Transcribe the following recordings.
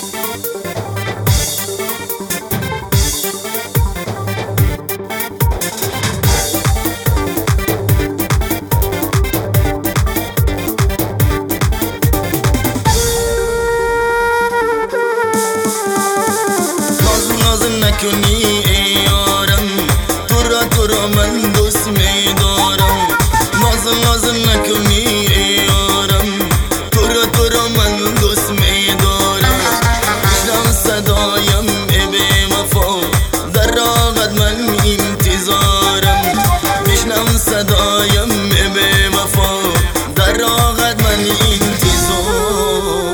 نکنی ای یارم، تو را من دوست می‌دارم. ناز نکنی ای یارم، تو را من دوست می‌دارم. بشنو صدایم ای بی وفا، در راهت من انتظارم. بشنو صدایم ای بی وفا، در راهت من انتظارم.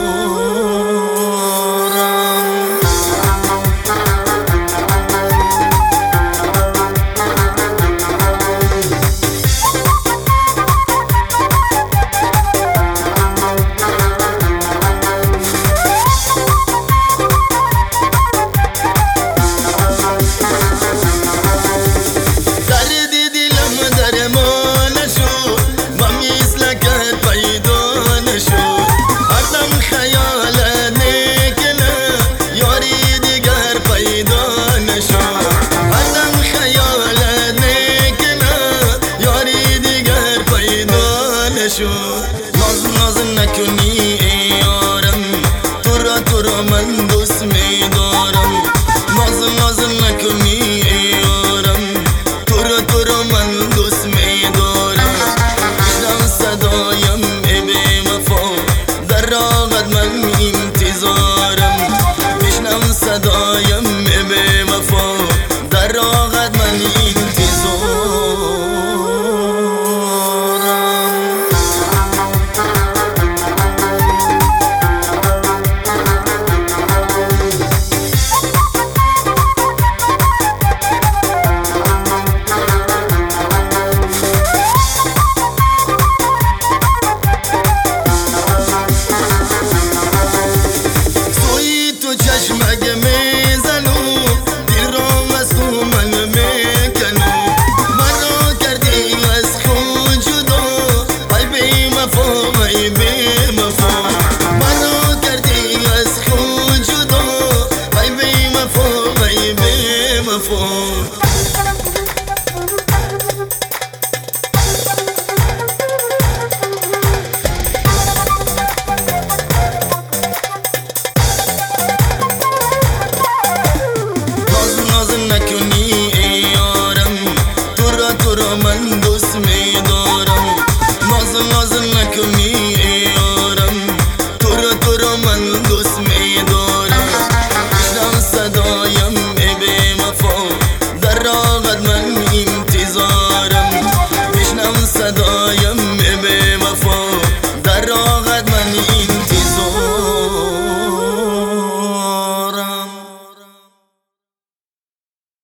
ناز نکنی ای یارم، تو را من دوست می‌دارم. ناز نکنی ای یارم، تو را من دوست می‌دارم. بشنو صدایم ای بی وفا، در راهت من انتظارم. بشنو صدایم ای بی وفا، در راهت من انتظارم. چشمک میزنو دل را از تو من میکنو، مرا کردی از خود جدا ای بی وفا ای بی وفا. مرا کردی از خود جدا ای بی وفا ای بی وفا. نکنی ای یارم، تو را من دوست می‌دارم. ناز نکنی ای یارم، تو را من دوست می‌دارم. بشنو صدایم ای بی وفا، در راهت من انتظارم. بشنو صدایم